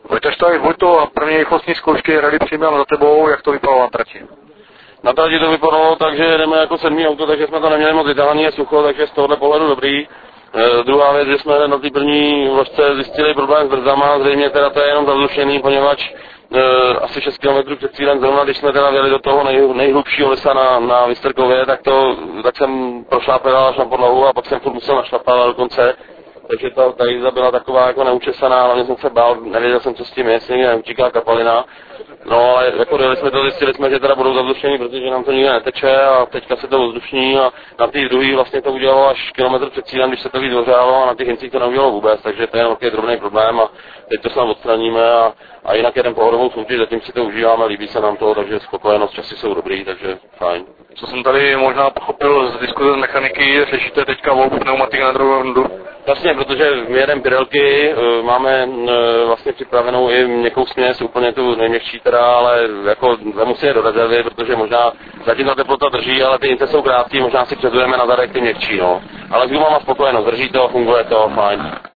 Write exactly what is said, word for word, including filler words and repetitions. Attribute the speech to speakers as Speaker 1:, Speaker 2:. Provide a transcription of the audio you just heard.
Speaker 1: Vojtaš tady, Vojto, a první rychlostní zkoušky rally Příbram za tebou, jak to vypadalo na trati?
Speaker 2: Na trati to vypadalo tak, že jedeme jako sedmý auto, takže jsme to neměli moc vytáhaný a sucho, takže z tohohle pohledu dobrý. E, druhá věc, že jsme na té první vložce zjistili problém s brzdama, zřejmě teda to je jenom zadlušený, poněvadž e, asi šest kilometrů před cílem, zrovna když jsme teda vjeli do toho nej, nejhlubšího lesa na, na Vystrkově, tak, to, tak jsem prošlápil až na podlahu a pak jsem furt musel našlapat do konce. Takže ta, ta jízda byla taková jako neučesaná, hlavně jsem se bál, nevěděl jsem, co s tím je, jestli někde neutíká kapalina. No ale jako dojeli jsme to, zjistili jsme, že teda budou zadluštění, protože nám to nikde neteče a teďka se to odzdušní a na té druhé vlastně to udělalo až kilometr před cílem, když se to víc ohřálo a na těch incích to neudělalo vůbec, takže to je velký drobný problém a teď to snad odstraníme a, a jinak jeden pohodovou soutěž, zatím si to užíváme, líbí se nám to, takže spokojenost, časy jsou dobrý, takže fajn.
Speaker 1: Co jsem tady možná pochopil z diskuze z mechaniky, řešíte teďka volbu pneumatik na druhou rundu?
Speaker 2: Jasně, protože my jedeme Pirelky, máme vlastně připravenou i měkkou směs, úplně tu nejměkčí teda, ale jako vemu si je do rezervy, protože možná zatím ta teplota drží, ale ty ince jsou krátký, možná si předujeme na zadek ty měkčí, no. Ale s gumama spokojenost, drží to, funguje to, fajn.